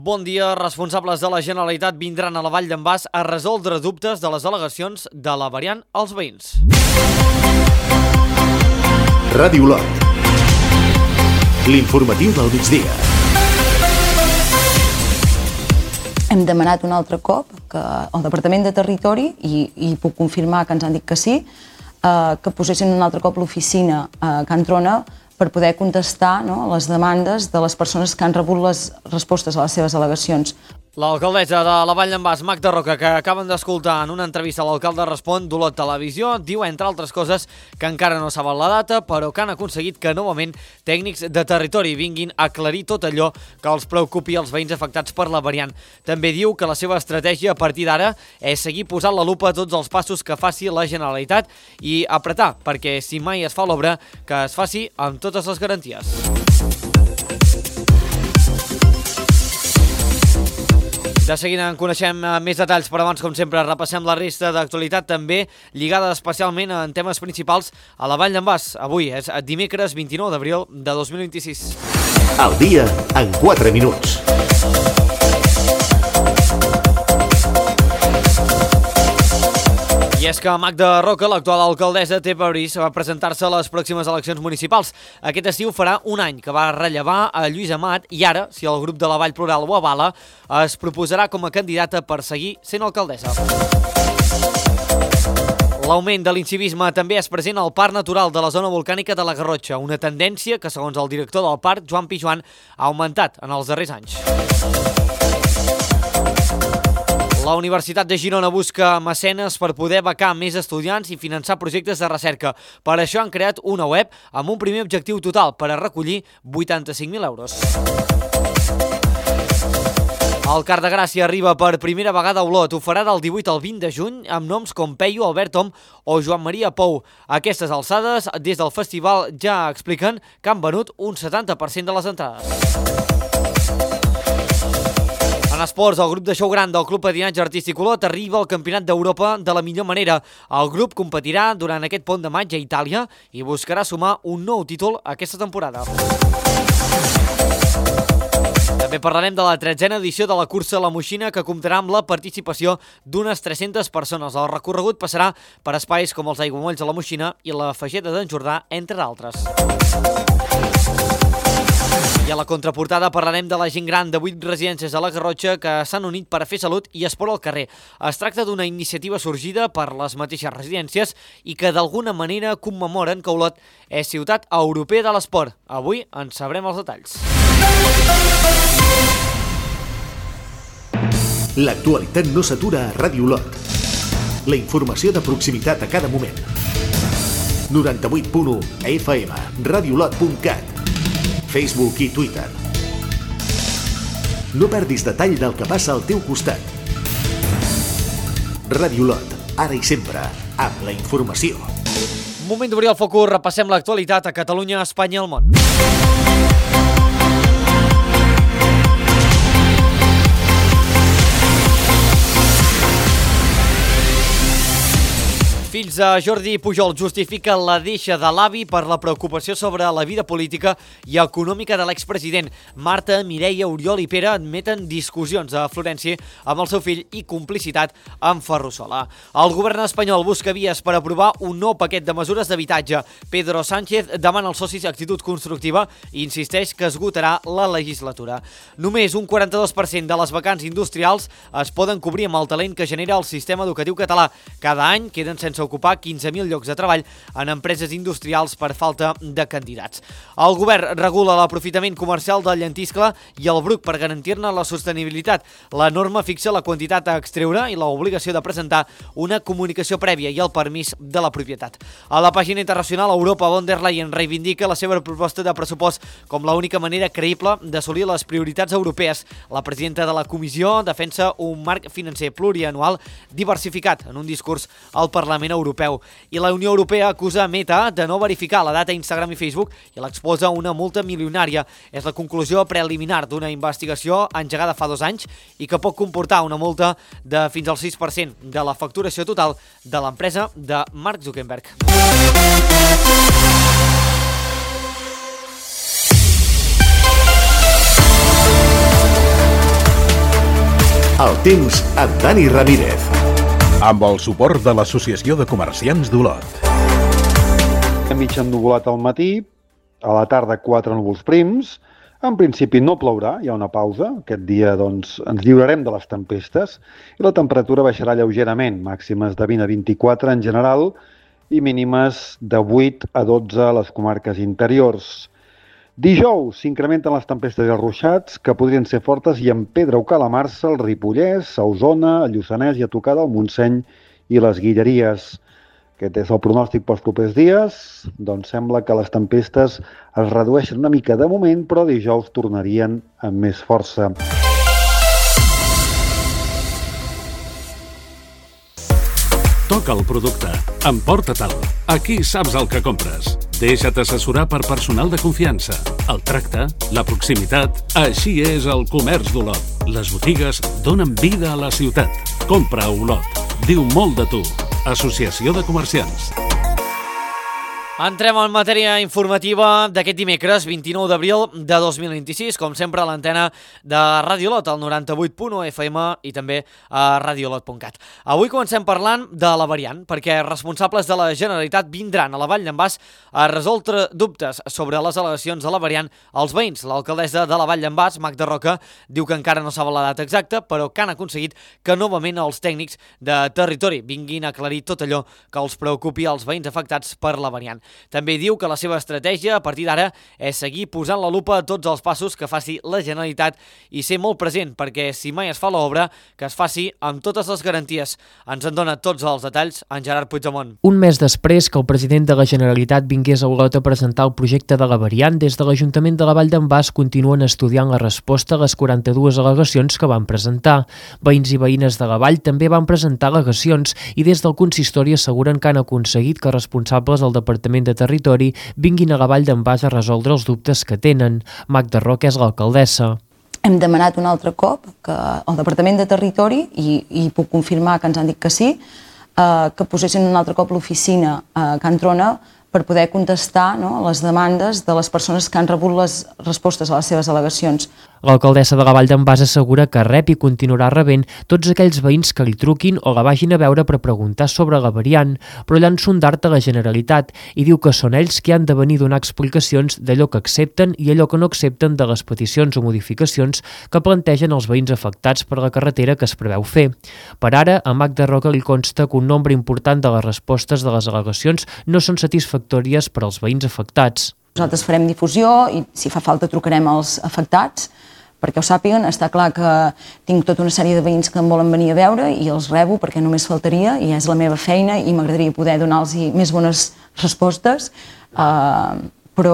Bon dia. Responsables de la Generalitat vindran a la Vall d'en Bas a resoldre dubtes de les al·legacions de la variant als veïns. Ràdio Lot. L'informatiu del migdia. Hem demanat un altre cop que el Departament de Territori, i puc confirmar que ens han dit que sí, que posessin un altre cop l'oficina a Can Trona per poder contestar les demandes de les persones que han rebut les respostes a les seves al·legacions. L'alcaldessa de la Vall d'en Bas, Magda Roca, que acaben d'escoltar en una entrevista a l'alcalde Respon d'Olot Televisió, diu, entre altres coses, que encara no saben la data, però que han aconseguit que novament tècnics de territori vinguin a aclarir tot allò que els preocupi als veïns afectats per la variant. També diu que la seva estratègia a partir d'ara és seguir posant la lupa a tots els passos que faci la Generalitat i apretar, perquè si mai es fa l'obra, que es faci amb totes les garanties. De seguida en coneixem més detalls, però abans, com sempre, repassem la resta d'actualitat, també lligada especialment en temes principals a la Vall d'en Bas. Avui és dimecres 29 d'abril de 2026. Al dia en 4 minuts. I és que Magda Roca, l'actual alcaldessa, té previst presentar-se a les pròximes eleccions municipals. Aquest estiu farà un any que va rellevar a Lluís Amat i ara, si el grup de la Vall Plural ho avala, es proposarà com a candidata per seguir sent alcaldessa. L'augment de l'incivisme també és present al Parc Natural de la Zona Volcànica de la Garrotxa, una tendència que, segons el director del parc, Joan Pijuan, ha augmentat en els darrers anys. La Universitat de Girona busca mecenes per poder becar més estudiants i finançar projectes de recerca. Per això han creat una web amb un primer objectiu total per a recollir 85.000 euros. El Car de Gràcia arriba per primera vegada a Olot. Ho farà del 18 al 20 de juny amb noms com Peyu, Albert Tom o Joan Maria Pou. A aquestes alçades, des del festival ja expliquen que han venut un 70% de les entrades. En esports, el grup de xou gran del Club Patinatge Artístic Olot arriba al Campionat d'Europa de la millor manera. El grup competirà durant aquest pont de maig a Itàlia i buscarà sumar un nou títol aquesta temporada. També parlarem de la 13a edició de la cursa a la Moixina, que comptarà amb la participació d'unes 300 persones. El recorregut passarà per espais com els aiguamolls de la Moixina i la Fageda d'en Jordà, entre d'altres. I a la contraportada parlarem de la gent gran de 8 residències a la Garrotxa que s'han unit per a fer salut i esport al carrer. Es tracta d'una iniciativa sorgida per les mateixes residències i que d'alguna manera commemoren que Olot és ciutat europea de l'esport. Avui en sabrem els detalls. L'actualitat no s'atura a Ràdio Lot. La informació de proximitat a cada moment. 98.1 FM, radiolot.cat, Facebook i Twitter. No perdis detall del que passa al teu costat. Ràdio Lot, ara i sempre, amb la informació. Moment d'obrir el focus, repassem l'actualitat a Catalunya, Espanya i el món. Fills de Jordi Pujol justifica la deixa de l'avi per la preocupació sobre la vida política i econòmica de l'expresident. Marta, Mireia, Oriol i Pere admeten discussions a Florència amb el seu fill i complicitat amb Ferrusola. El govern espanyol busca vies per aprovar un nou paquet de mesures d'habitatge. Pedro Sánchez demana als socis actitud constructiva i insisteix que esgotarà la legislatura. Només un 42% de les vacants industrials es poden cobrir amb el talent que genera el sistema educatiu català. Cada any queden sense ocupar 15.000 llocs de treball en empreses industrials per falta de candidats. El govern regula l'aprofitament comercial del llentiscle i el bruc per garantir-ne la sostenibilitat. La norma fixa la quantitat a extreure i l'obligació de presentar una comunicació prèvia i el permís de la propietat. A la pàgina internacional, Europa, von der Leyen reivindica la seva proposta de pressupost com l'única manera creïble d'assolir les prioritats europees. La presidenta de la Comissió defensa un marc financer plurianual diversificat en un discurs al Parlament Europeu. I la Unió Europea acusa Meta de no verificar la data Instagram i Facebook i l'exposa una multa milionària. És la conclusió preliminar d'una investigació engegada fa 2 anys i que pot comportar una multa de fins al 6% de la facturació total de l'empresa de Mark Zuckerberg. El temps amb Dani Ramírez. Amb el suport de l'Associació de Comerciants d'Olot. Mig ennuvolat al matí, a la tarda 4 núvols prims. En principi no plourà, hi ha una pausa. Aquest dia ens lliurarem de les tempestes i la temperatura baixarà lleugerament, màximes de 20 a 24 en general i mínimes de 8 a 12 a les comarques interiors. Dijous s'incrementen les tempestes i els ruixats, que podrien ser fortes i en Pedra o Calamarsa, el Ripollès, a Osona, al Lluçanès i a tocar del Montseny i les Guilleries. Aquest és el pronòstic pels propers dies. Doncs sembla que les tempestes es redueixen una mica de moment, però dijous tornarien amb més força. Toca el producte. Emporta-te'l. Aquí saps el que compres. Deixa't assessorar per personal de confiança. El tracte, la proximitat... Així és el comerç d'Olot. Les botigues donen vida a la ciutat. Compra a Olot. Diu molt de tu. Associació de Comerciants. Entrem en matèria informativa d'aquest dimecres, 29 d'abril de 2026, com sempre a l'antena de Ràdio Olot, al 98.1 FM i també a radioolot.cat. Avui comencem parlant de la variant, perquè responsables de la Generalitat vindran a la Vall d'en Bas a resoldre dubtes sobre les al·legacions de la variant als veïns. L'alcaldessa de la Vall d'en Bas, Magda Roca, diu que encara no saben la data exacta, però que han aconseguit que novament els tècnics de territori vinguin a aclarir tot allò que els preocupi als veïns afectats per la variant. També diu que la seva estratègia a partir d'ara és seguir posant la lupa a tots els passos que faci la Generalitat i ser molt present, perquè si mai es fa l'obra, que es faci amb totes les garanties. Ens en dona tots els detalls en Gerard Puigdemont. Un mes després que el president de la Generalitat vingués a Olot a presentar el projecte de la variant, des de l'Ajuntament de la Vall d'en Bas continuen estudiant la resposta a les 42 al·legacions que van presentar. Veïns i veïnes de la Vall també van presentar al·legacions i des del consistori asseguren que han aconseguit que responsables del Departament de Territori vinguin a la Vall d'en Bas a resoldre els dubtes que tenen. Magda Roca és l'alcaldessa. Hem demanat un altre cop que el Departament de Territori, i puc confirmar que ens han dit que sí, que posessin un altre cop l'oficina a Can Trona per poder contestar les demandes de les persones que han rebut les respostes a les seves al·legacions. L'alcaldessa de la Vall d'en Bas assegura que rep i continuarà rebent tots aquells veïns que li truquin o la vagin a veure per preguntar sobre la variant, però llança un dart a la Generalitat i diu que són ells qui han de venir a donar explicacions d'allò que accepten i allò que no accepten de les peticions o modificacions que plantegen els veïns afectats per la carretera que es preveu fer. Per ara, a Magda Roca li consta que un nombre important de les respostes de les al·legacions no són satisfactòries per als veïns afectats. Nosaltres farem difusió i, si fa falta, trucarem als afectats perquè ho sàpiguen. Està clar que tinc tota una sèrie de veïns que em volen venir a veure i els rebo perquè només faltaria i és la meva feina i m'agradaria poder donar-los més bones respostes, però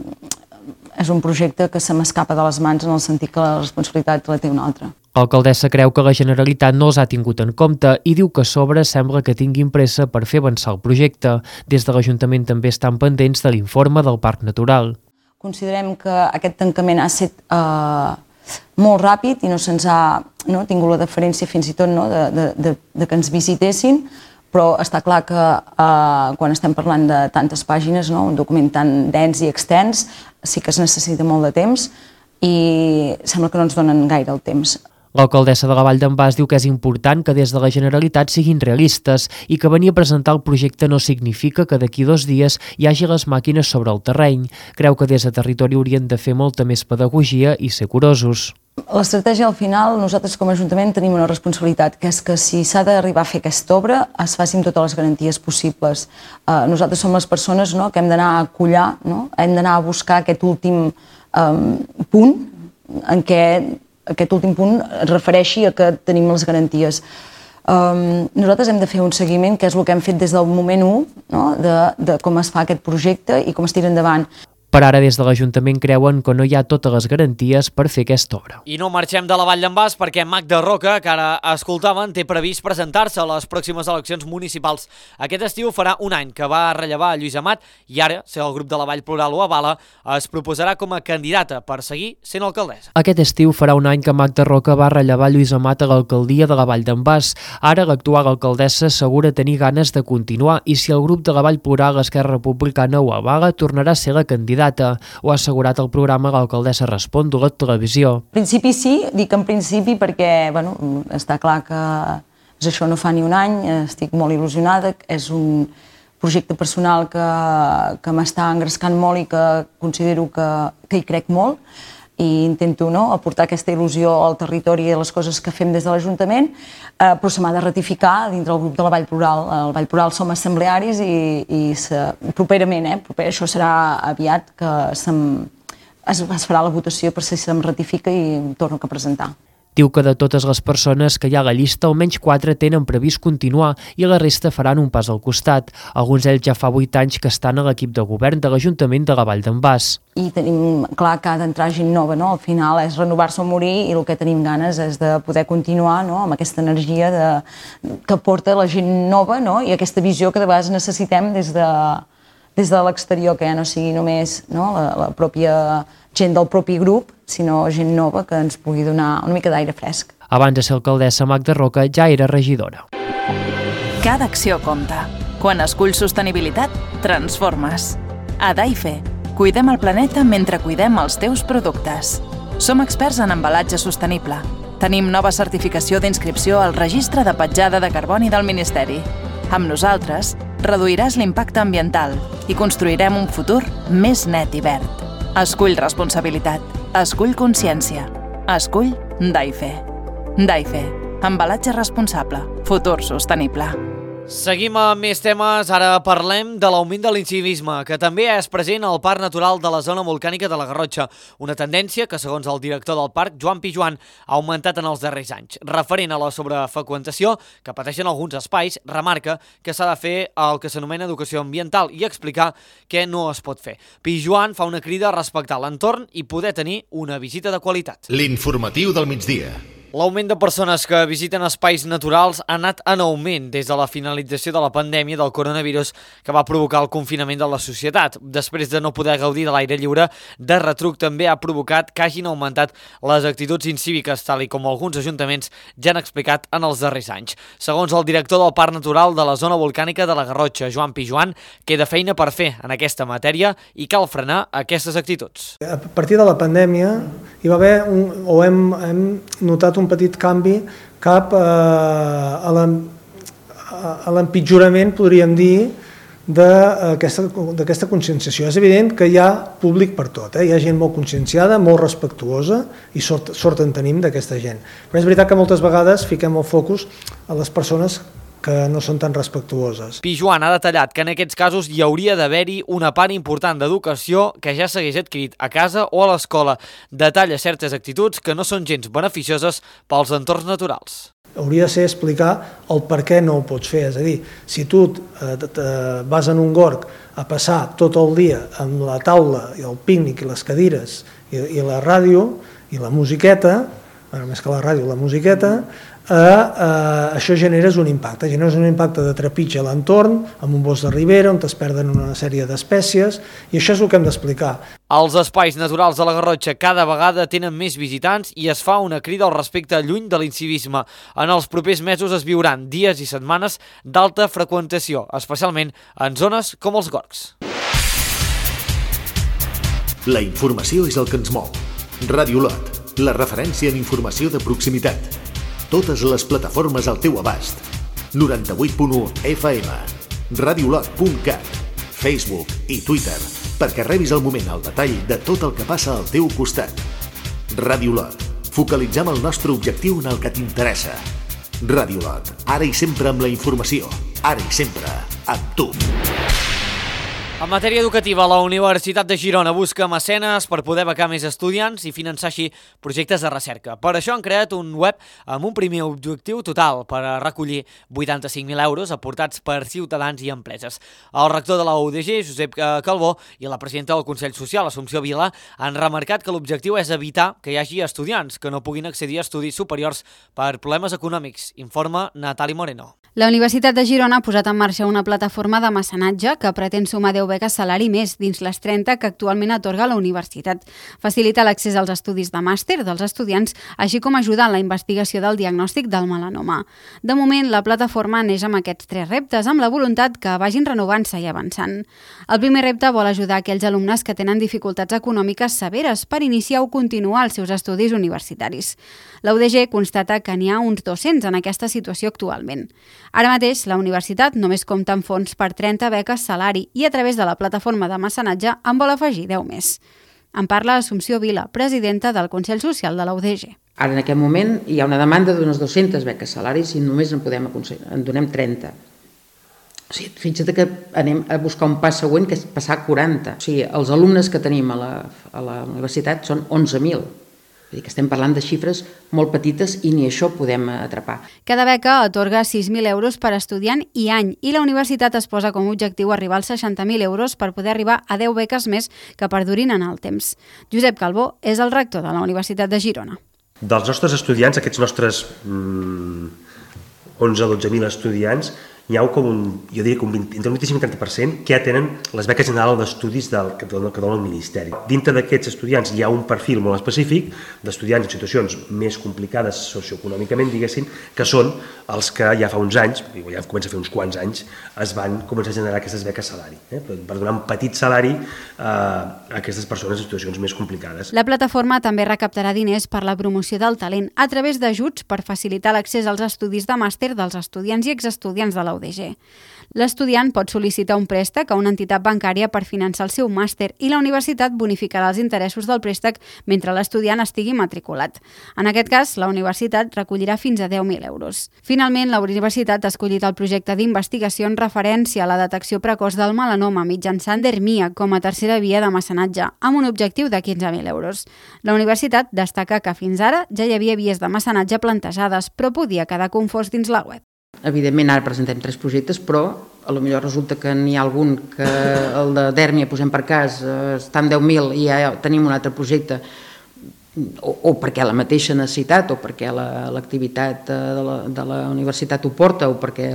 és un projecte que se m'escapa de les mans en el sentit que la responsabilitat la té una altra. L'alcaldessa creu que la Generalitat no els ha tingut en compte i diu que a sobre sembla que tinguin pressa per fer avançar el projecte. Des de l'Ajuntament també estan pendents de l'informe del Parc Natural. Considerem que aquest tancament ha estat molt ràpid i no se'ns ha tingut la deferència fins i tot de que ens visitessin, però està clar que quan estem parlant de tantes pàgines, un document tan dens i extens, sí que es necessita molt de temps i sembla que no ens donen gaire el temps. L'alcaldessa de la Vall d'en Bas diu que és important que des de la Generalitat siguin realistes i que venir a presentar el projecte no significa que d'aquí 2 dies hi hagi les màquines sobre el terreny. Creu que des de Territori haurien de fer molta més pedagogia i ser curosos. L'estratègia, al final, nosaltres com a Ajuntament tenim una responsabilitat, que és que si s'ha d'arribar a fer aquesta obra, es faci amb totes les garanties possibles. Nosaltres som les persones que hem d'anar a collar, hem d'anar a buscar aquest últim punt en què aquest últim punt es refereixi a que tenim les garanties. Nosaltres hem de fer un seguiment, que és el que hem fet des del moment 1, de com es fa aquest projecte i com es tira endavant. Per ara, des de l'Ajuntament creuen que no hi ha totes les garanties per fer aquesta obra. I no marxem de la Vall d'en Bas perquè Magda Roca, que ara escoltaven, té previst presentar-se a les pròximes eleccions municipals. Aquest estiu farà un any que va rellevar a Lluís Amat i ara, si el grup de la Vall Plural ho avala, es proposarà com a candidata per seguir sent alcaldessa. Aquest estiu farà un any que Magda Roca va rellevar Lluís Amat a l'alcaldia de la Vall d'en Bas. Ara l'actual alcaldessa assegura tenir ganes de continuar i si el grup de la Vall Plural, Esquerra Republicana, ho avala, tornarà a ser la candidata. candidata. Ho ha assegurat el programa L'Alcaldessa Respon de la televisió. En principi sí, dic en principi perquè està clar que això no fa ni un any, estic molt il·lusionada, és un projecte personal que m'està engrescant molt i que considero que hi crec molt i intento aportar aquesta il·lusió al territori i a les coses que fem des de l'Ajuntament, però se m'ha de ratificar dintre del grup de la Vall Plural. Al Vall Plural som assemblearis i properament, això serà aviat, que es farà la votació per si se'm ratifica i em torno a presentar. Diu que de totes les persones que hi ha a la llista, almenys 4 tenen previst continuar i la resta faran un pas al costat. Alguns d'ells ja fa 8 anys que estan a l'equip de govern de l'Ajuntament de la Vall d'en Bas. I tenim clar que ha d'entrar gent nova, al final és renovar-se o morir i el que tenim ganes és de poder continuar amb aquesta energia que porta la gent nova i aquesta visió que de vegades necessitem des de l'exterior, que ja no sigui només la pròpia gent del propi grup, sinó gent nova que ens pugui donar una mica d'aire fresc. Abans de ser alcaldessa, Magda Roca ja era regidora. Cada acció compta. Quan esculls sostenibilitat, transformes. A Daife, cuidem el planeta mentre cuidem els teus productes. Som experts en embalatge sostenible. Tenim nova certificació d'inscripció al Registre de Petjada de Carboni del Ministeri. Amb nosaltres, reduiràs l'impacte ambiental i construirem un futur més net i verd. Escull responsabilitat. Escull consciència. Escull Daife. Daife. Embalatge responsable. Futur sostenible. Seguim amb més temes. Ara parlem de l'augment de l'incivisme, que també és present al Parc Natural de la Zona Volcànica de la Garrotxa. Una tendència que, segons el director del parc, Joan Pijuan, ha augmentat en els darrers anys. Referent a la sobrefreqüentació que pateixen alguns espais, remarca que s'ha de fer el que s'anomena educació ambiental i explicar què no es pot fer. Pijuan fa una crida a respectar l'entorn i poder tenir una visita de qualitat. L'informatiu del migdia. L'augment de persones que visiten espais naturals ha anat en augment des de la finalització de la pandèmia del coronavirus que va provocar el confinament de la societat. Després de no poder gaudir de l'aire lliure, de retruc també ha provocat que hagin augmentat les actituds incíviques, tal i com alguns ajuntaments ja han explicat en els darrers anys. Segons el director del Parc Natural de la Zona Volcànica de la Garrotxa, Joan Pijuan, queda feina per fer en aquesta matèria i cal frenar aquestes actituds. A partir de la pandèmia hi va haver hem notat un petit canvi cap a l'empitjorament, podríem dir, d'aquesta conscienciació. És evident que hi ha públic per tot, hi ha gent molt conscienciada, molt respectuosa, i sort en tenim d'aquesta gent. Però és veritat que moltes vegades fiquem el focus a les persones que no són tan respectuoses. Pijuan ha detallat que en aquests casos hi hauria d'haver-hi una part important d'educació que ja s'hagués adquirit a casa o a l'escola. Detalla certes actituds que no són gens beneficioses pels entorns naturals. Hauria de ser explicar el per què no ho pots fer. És a dir, si tu vas en un gorg a passar tot el dia amb la taula i el pícnic i les cadires i la ràdio i la musiqueta, més que la ràdio, la musiqueta, això generes un impacte de trepitge a l'entorn, amb un bosc de ribera on es perden una sèrie d'espècies, i això és el que hem d'explicar. Els espais naturals de la Garrotxa cada vegada tenen més visitants i es fa una crida al respecte lluny de l'incivisme. En els propers mesos es viuran dies i setmanes d'alta freqüentació, especialment en zones com els gorgs. La informació és el que ens mou. Ràdio Lot, la referència en informació de proximitat. Totes les plataformes al teu abast. 98.1 FM, radiolot.cat, Facebook i Twitter, perquè rebis al moment el detall de tot el que passa al teu costat. Ràdio Lot, focalitzem el nostre objectiu en el que t'interessa. Ràdio Lot, ara i sempre amb la informació, ara i sempre amb tu. En matèria educativa, la Universitat de Girona busca mecenes per poder becar més estudiants i finançar així projectes de recerca. Per això han creat un web amb un primer objectiu total per a recollir 85.000 euros aportats per ciutadans i empreses. El rector de la UDG, Josep Calbó, i la presidenta del Consell Social, Assumpció Vila, han remarcat que l'objectiu és evitar que hi hagi estudiants que no puguin accedir a estudis superiors per problemes econòmics, informa Natali Moreno. La Universitat de Girona ha posat en marxa una plataforma de mecenatge que pretén sumar 10 10 beques salari més dins les 30 que actualment atorga la universitat. Facilita l'accés als estudis de màster dels estudiants, així com ajudar en la investigació del diagnòstic del melanoma. De moment, la plataforma neix amb aquests 3 reptes, amb la voluntat que vagin renovant-se i avançant. El primer repte vol ajudar aquells alumnes que tenen dificultats econòmiques severes per iniciar o continuar els seus estudis universitaris. La UDG constata que n'hi ha uns 200 en aquesta situació actualment. Ara mateix, la universitat només compta amb fons per 30 beques salari i a través de la plataforma de mecenatge en vol afegir 10 més. En parla Assumpció Vila, presidenta del Consell Social de la UDG. Ara, en aquest moment, hi ha una demanda d'unes 200 beques salaris i només en donem 30. O sigui, fixa't que anem a buscar un pas següent, que és passar a 40. O sigui, els alumnes que tenim a la universitat són 11.000. Vull dir que estem parlant de xifres molt petites i ni això podem atrapar. Cada beca atorga 6.000 euros per estudiant i any i la universitat es posa com a objectiu arribar als 60.000 euros per poder arribar a 10 beques més que perdurin en el temps. Josep Calbó és el rector de la Universitat de Girona. Dels nostres estudiants, aquests nostres 11-12.000 estudiants, hi ha jo diria que entre un 25 i un 30% que ja tenen les beques generals d'estudis que dona el Ministeri. Dintre d'aquests estudiants hi ha un perfil molt específic d'estudiants en situacions més complicades socioeconòmicament, diguéssim, que són els que ja fa uns anys, ja comença a fer uns quants anys, es van començar a generar aquestes beques salari, per donar un petit salari a aquestes persones en situacions més complicades. La plataforma també recaptarà diners per la promoció del talent a través d'ajuts per facilitar l'accés als estudis de màster dels estudiants i exestudiants de la UDG. L'estudiant pot sol·licitar un préstec a una entitat bancària per finançar el seu màster i la universitat bonificarà els interessos del préstec mentre l'estudiant estigui matriculat. En aquest cas, la universitat recollirà fins a 10.000 euros. Finalment, la universitat ha escollit el projecte d'investigació en referència a la detecció precoç del melanoma mitjançant Dermia com a tercera via de mecenatge, amb un objectiu de 15.000 euros. La universitat destaca que fins ara ja hi havia vies de mecenatge plantejades, però podia quedar confós dins la web. Evidentment, ara presentem 3 projectes, però potser resulta que n'hi ha algun que el de Dèrmia, posem per cas, està en 10.000 i ja tenim un altre projecte, o perquè la mateixa necessitat, o perquè l'activitat de la universitat ho porta, o perquè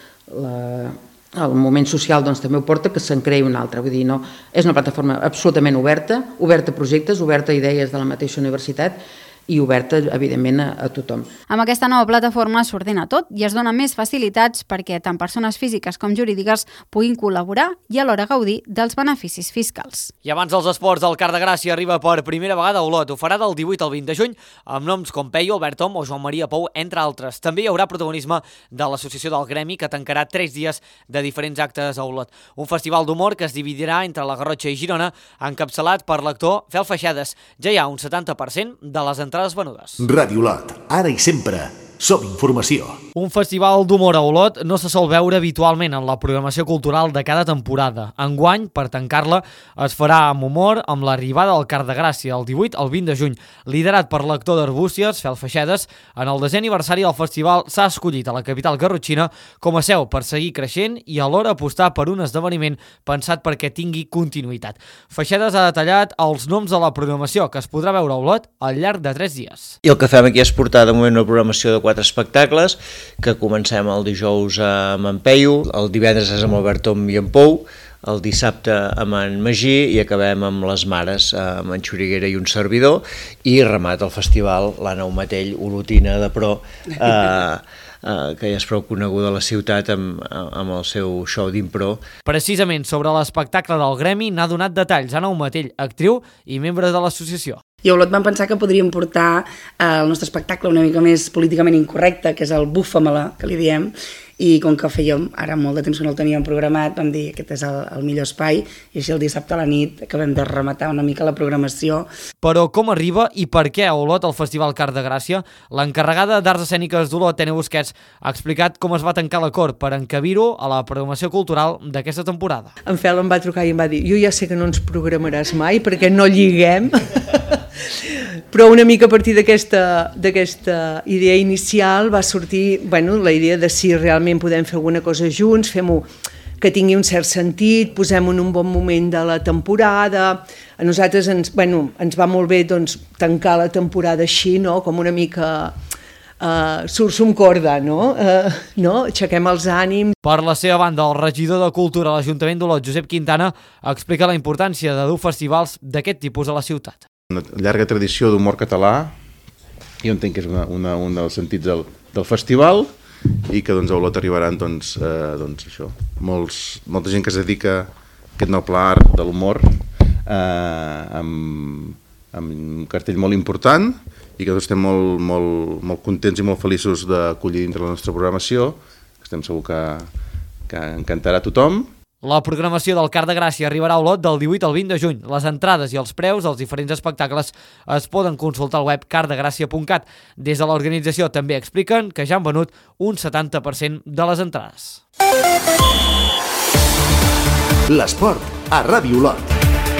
el moment social també ho porta, que se'n creï un altre. Vull dir, no, és una plataforma absolutament oberta a projectes, oberta a idees de la mateixa universitat, i oberta, evidentment, a tothom. Amb aquesta nova plataforma s'ordena tot i es donen més facilitats perquè tant persones físiques com jurídiques puguin col·laborar i alhora gaudir dels beneficis fiscals. I abans dels esports, el Car de Gràcia arriba per primera vegada a Olot. Ho farà del 18 al 20 de juny amb noms com Peyu, Albert Om o Joan Maria Pou, entre altres. També hi haurà protagonisme de l'Associació del Gremi, que tancarà 3 dies de diferents actes a Olot. Un festival d'humor que es dividirà entre la Garrotxa i Girona, encapçalat per l'actor Fel Feixades. Ja hi ha un 70% de les entrades venudes. Ràdio Olot, ara i sempre. Som informació. Un festival d'humor a Olot no se sol veure habitualment en la programació cultural de cada temporada. Enguany, per tancar-la, es farà amb humor amb l'arribada del Car de Gràcia el 18 al 20 de juny. Liderat per l'actor d'Arbúcies, Fel Feixades, en el 10è aniversari del festival s'ha escollit a la capital garrotxina com a seu per seguir creixent i alhora apostar per un esdeveniment pensat perquè tingui continuïtat. Feixades ha detallat els noms de la programació que es podrà veure a Olot al llarg de 3 dies. I el que fem aquí és portar de moment una programació de 4 espectacles, que comencem el dijous amb en Peyu, el divendres és amb Albert Om i en Pou, el dissabte amb en Magí i acabem amb les mares, amb en Xuriguera i un servidor, i remat el festival l'Anna Matell, olotina de pro, que ja és prou coneguda a la ciutat amb el seu show d'impro. Precisament sobre l'espectacle del Gremi n'ha donat detalls Anna Matell, actriu i membre de l'associació. I a Olot vam pensar que podríem portar el nostre espectacle una mica més políticament incorrecte, que és el Bufamela, que li diem, i com que fèiem ara molt de temps que no el teníem programat, vam dir que aquest és el millor espai, i així el dissabte a la nit acabem de rematar una mica la programació. Però com arriba i per què a Olot el Festival Car de Gràcia? L'encarregada d'Arts Escèniques d'Olot, Tene Busquets, ha explicat com es va tancar l'acord per encabir-ho a la programació cultural d'aquesta temporada. En Fel em va trucar i em va dir: jo ja sé que no ens programaràs mai perquè no lliguem, però una mica a partir d'aquesta idea inicial va sortir la idea de si realment podem fer alguna cosa junts, fem-ho que tingui un cert sentit, posem-ho en un bon moment de la temporada. A nosaltres ens va molt bé tancar la temporada així, com una mica surts un corda, no? Aixequem els ànims. Per la seva banda, el regidor de Cultura a l'Ajuntament d'Olot, Josep Quintana, explica la importància de dur festivals d'aquest tipus a la ciutat. Una llarga tradició d'humor català, jo entenc que és un dels sentits del festival, i que a Olot arribaran això, molta gent que es dedica a aquest noble art de l'humor, amb un cartell molt important, i que estem molt contents i molt feliços d'acollir dintre la nostra programació, que estem segur que encantarà a tothom. La programació del Car de Gràcia arribarà a Olot del 18 al 20 de juny. Les entrades i els preus dels diferents espectacles es poden consultar al web cardegràcia.cat. Des de l'organització també expliquen que ja han venut un 70% de les entrades. L'esport a Ràdio Olot.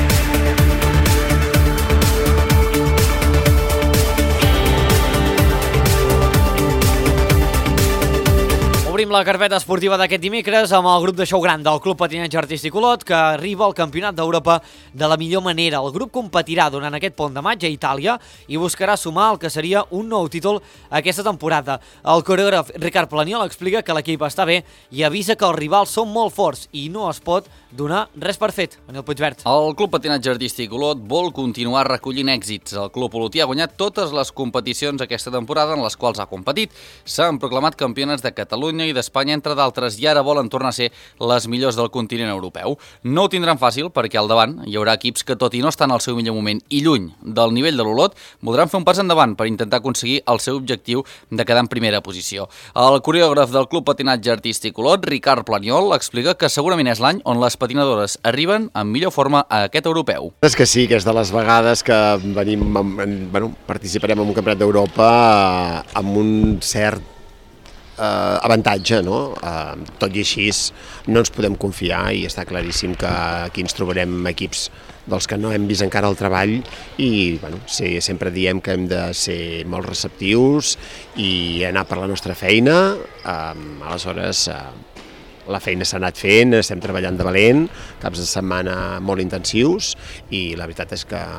Obrim la carpeta esportiva d'aquest dimecres amb el grup de xou gran del Club Patinatge Artístic Olot, que arriba al Campionat d'Europa de la millor manera. El grup competirà durant aquest pont de maig a Itàlia i buscarà sumar el que seria un nou títol aquesta temporada. El coreògraf Ricard Planiol explica que l'equip està bé i avisa que els rivals són molt forts i no es pot donar res per fet. Manel Puigvert. El Club Patinatge Artístic Olot vol continuar recollint èxits. El club olotí ha guanyat totes les competicions aquesta temporada en les quals ha competit. S'han proclamat campionats de Catalunya i d'Espanya, entre d'altres, i ara volen tornar a ser les millors del continent europeu. No ho tindran fàcil perquè al davant hi haurà equips que, tot i no estan al seu millor moment i lluny del nivell de l'Olot, voldran fer un pas endavant per intentar aconseguir el seu objectiu de quedar en primera posició. El coreògraf del Club Patinatge Artístic Olot, Ricard Planiol, explica que segurament és l'any on les patinadores arriben en millor forma a aquest europeu. És que sí, que és de les vegades que participarem en un campionat d'Europa amb un cert avantatge, no? Tot i així no ens podem confiar i està claríssim que aquí ens trobarem equips dels que no hem vist encara el treball i sempre diem que hem de ser molt receptius i anar per la nostra feina. Aleshores, la feina s'ha anat fent, estem treballant de valent, caps de setmana molt intensius i la veritat és que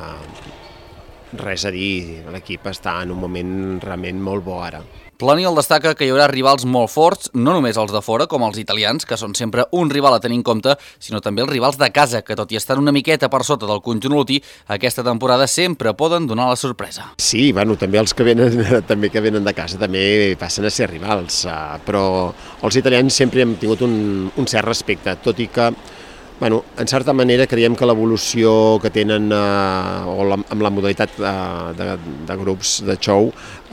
res a dir, l'equip està en un moment realment molt bo ara. Planiol destaca que hi haurà rivals molt forts, no només els de fora, com els italians, que són sempre un rival a tenir en compte, sinó també els rivals de casa, que tot i estar una miqueta per sota del conjunt olotí, aquesta temporada sempre poden donar la sorpresa. Sí, també els que venen de casa també passen a ser rivals, però els italians sempre hem tingut un cert respecte, tot i que en certa manera creiem que l'evolució que tenen amb la modalitat de grups de xou,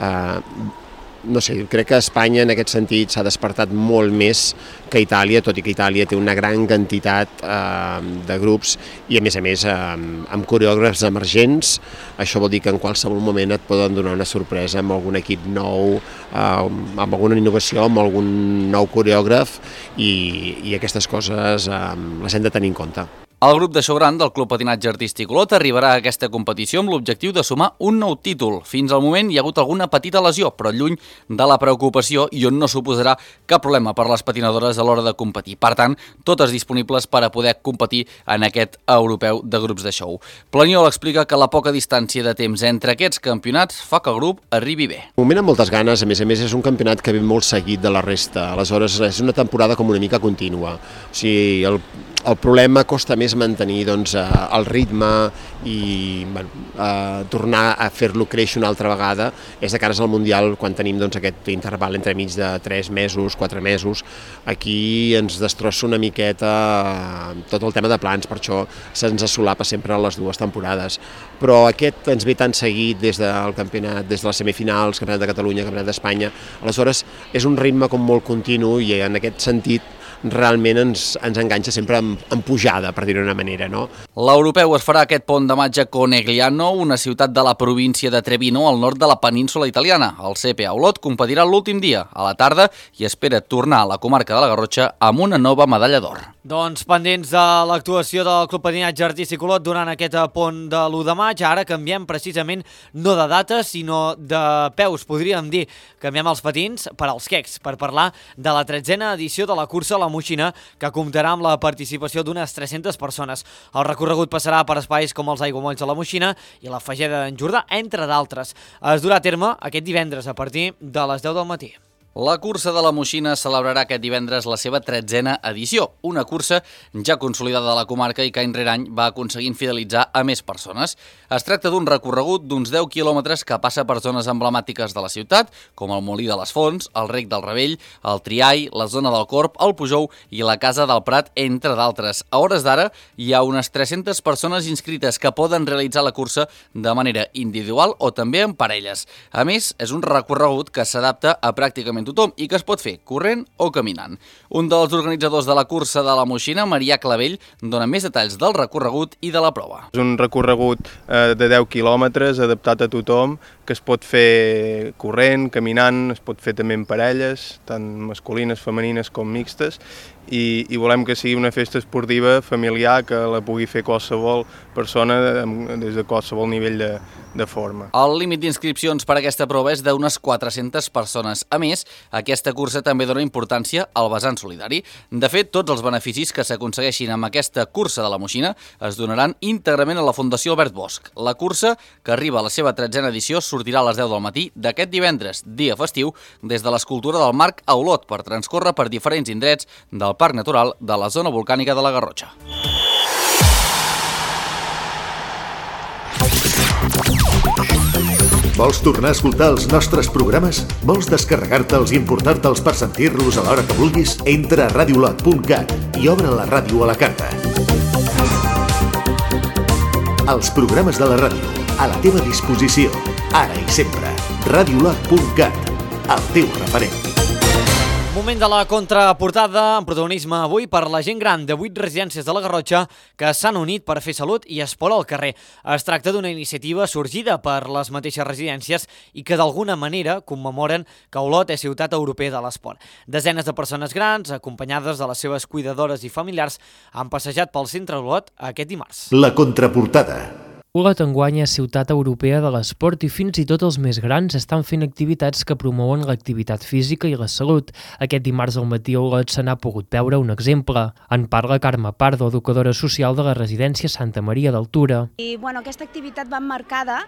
no sé, crec que Espanya en aquest sentit s'ha despertat molt més que Itàlia, tot i que Itàlia té una gran quantitat de grups i a més amb coreògrafs emergents. Això vol dir que en qualsevol moment et poden donar una sorpresa amb algun equip nou, amb alguna innovació, amb algun nou coreògraf i aquestes coses les hem de tenir en compte. El grup de xou gran del Club Patinatge Artístic Olot arribarà a aquesta competició amb l'objectiu de sumar un nou títol. Fins al moment hi ha hagut alguna petita lesió, però lluny de la preocupació i on no suposarà cap problema per les patinadores a l'hora de competir. Per tant, totes disponibles per a poder competir en aquest europeu de grups de xou. Planiol explica que la poca distància de temps entre aquests campionats fa que el grup arribi bé. Un moment amb moltes ganes, a més és un campionat que ve molt seguit de la resta, aleshores és una temporada com una mica contínua. O sigui, el problema costa més mantenir el ritme i tornar a fer-lo créixer una altra vegada és de cares al Mundial quan tenim aquest interval entre mig de 3 mesos, 4 mesos. Aquí ens destrossa una miqueta tot el tema de plans, per això se'ns solapa sempre a les dues temporades. Però aquest ens ve tan seguit des del campionat, des de les semifinals, Campionat de Catalunya, Campionat d'Espanya. Aleshores, és un ritme com molt continu i en aquest sentit realment ens enganxa sempre en pujada, per dir-ho d'una manera, no? L'europeu es farà aquest pont de maig a Conegliano, una ciutat de la província de Treviso, al nord de la península italiana. El CPA Olot competirà l'últim dia, a la tarda, i espera tornar a la comarca de la Garrotxa amb una nova medalla d'or. Doncs pendents de l'actuació del Club Patinatge Artístic Olot durant aquest pont de l'1 de maig, ara canviem precisament no de data, sinó de peus, podríem dir. Canviem els patins per als quecs, per parlar de la 13a edició de la cursa a la la Moixina, que comptarà amb la participació d'unes 300 persones. El recorregut passarà per espais com els aiguamolls de la Moixina i la Fageda d'en Jordà, entre d'altres. Es durà a terme aquest divendres a partir de les 10 del matí. La cursa de la Moixina celebrarà aquest divendres la seva 13a edició, una cursa ja consolidada a la comarca i que any rere any va aconseguint fidelitzar a més persones. Es tracta d'un recorregut d'uns 10 quilòmetres que passa per zones emblemàtiques de la ciutat, com el Molí de les Fonts, el Rec del Ravell, el Triall, la zona del Corp, el Pujou i la Casa del Prat, entre d'altres. A hores d'ara hi ha unes 300 persones inscrites que poden realitzar la cursa de manera individual o també en parelles. A més, és un recorregut que s'adapta a pràcticament tothom i que es pot fer corrent o caminant. Un dels organitzadors de la cursa de la Moixina, Marià Clavell, dona més detalls del recorregut i de la prova. És un recorregut de 10 quilòmetres adaptat a tothom, que es pot fer corrent, caminant, es pot fer també en parelles, tant masculines, femenines com mixtes, i volem que sigui una festa esportiva familiar que la pugui fer qualsevol persona des de qualsevol nivell de forma. El límit d'inscripcions per a aquesta prova és d'unes 400 persones. A més, aquesta cursa també dona importància al vessant solidari. De fet, tots els beneficis que s'aconsegueixin amb aquesta cursa de la Moixina es donaran íntegrament a la Fundació Albert Bosch. La cursa, que arriba a la seva 13a edició, sortirà a les 10 del matí d'aquest divendres, dia festiu, des de l'escultura del Marc a Olot per transcórrer per diferents indrets del Parc Natural de la zona volcànica de la Garrotxa. Vols tornar a escoltar els nostres programes? Vols descarregar-te'ls i importar-te'ls per sentir-los a l'hora que vulguis? Entra a radiolot.cat i obre la ràdio a la carta. Els programes de la ràdio, a la teva disposició, ara i sempre. Radiolot.cat, el teu referent. Moment de la contraportada, amb protagonisme avui per la gent gran de 8 residències de la Garrotxa que s'han unit per fer salut i esport al carrer. Es tracta d'una iniciativa sorgida per les mateixes residències i que d'alguna manera commemoren que Olot és ciutat europea de l'esport. Desenes de persones grans, acompanyades de les seves cuidadores i familiars, han passejat pel centre Olot aquest dimarts. La contraportada. Olot enguany és ciutat europea de l'esport i fins i tot els més grans estan fent activitats que promouen l'activitat física i la salut. Aquest dimarts al matí a Olot se n'ha pogut veure un exemple. En parla Carme Pardo, educadora social de la residència Santa Maria d'Altura. I, aquesta activitat va emmarcada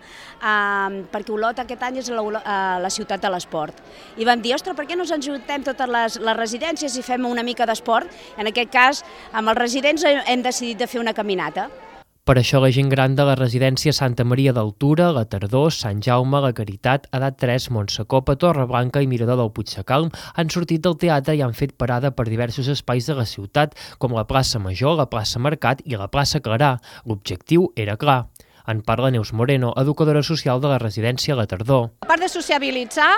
perquè Olot aquest any és la ciutat de l'esport. I vam dir, ostres, per què no ens ajuntem totes les residències i fem una mica d'esport? En aquest cas, amb els residents hem decidit de fer una caminata. Per això la gent gran de la residència Santa Maria d'Altura, la Tardor, Sant Jaume, la Caritat, Edat 3, Montsecopa, Torreblanca i Mirador del Puigsecalm han sortit del teatre i han fet parada per diversos espais de la ciutat, com la plaça Major, la plaça Mercat i la plaça Clarà. L'objectiu era clar. En parla Neus Moreno, educadora social de la residència La Tardor. A part de sociabilitzar,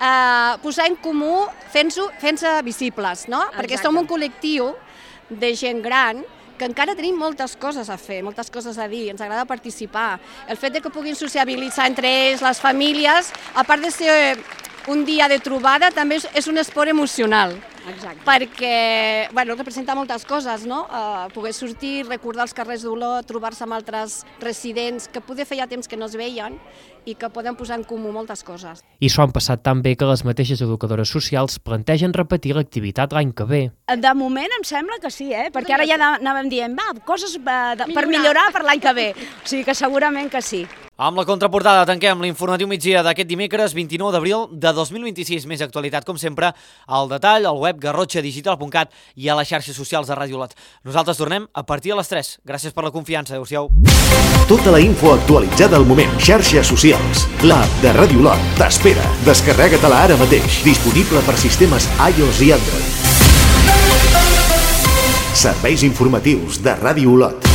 posar en comú fent-se visibles, no? Perquè som un col·lectiu de gent gran que encara tenim moltes coses a fer, moltes coses a dir, ens agrada participar. El fet que puguin sociabilitzar entre ells, les famílies, a part de ser un dia de trobada, també és un esport emocional. Exacte. Perquè representa moltes coses, no? Poder sortir, recordar els carrers d'Olot, trobar-se amb altres residents que poder feia temps que no es veien i que poden posar en comú moltes coses. I s'ho han passat tan bé que les mateixes educadores socials plantegen repetir l'activitat l'any que ve. De moment em sembla que sí, perquè ara ja anàvem dient, coses per millorar per l'any que ve. O sigui que segurament que sí. Amb la contraportada tanquem l'informatiu migdia d'aquest dimecres 29 d'abril de 2026. Més actualitat, com sempre, al detall, al web garrotxadigital.cat i a les xarxes socials de Ràdio Olot. Nosaltres tornem a partir de les 3. Gràcies per la confiança. Adéu-siau. Tota la info actualitzada al moment. Xarxes socials. L'app de Ràdio Olot t'espera. Descarrega-te-la ara mateix. Disponible per sistemes iOS i Android. Serveis informatius de Ràdio Olot.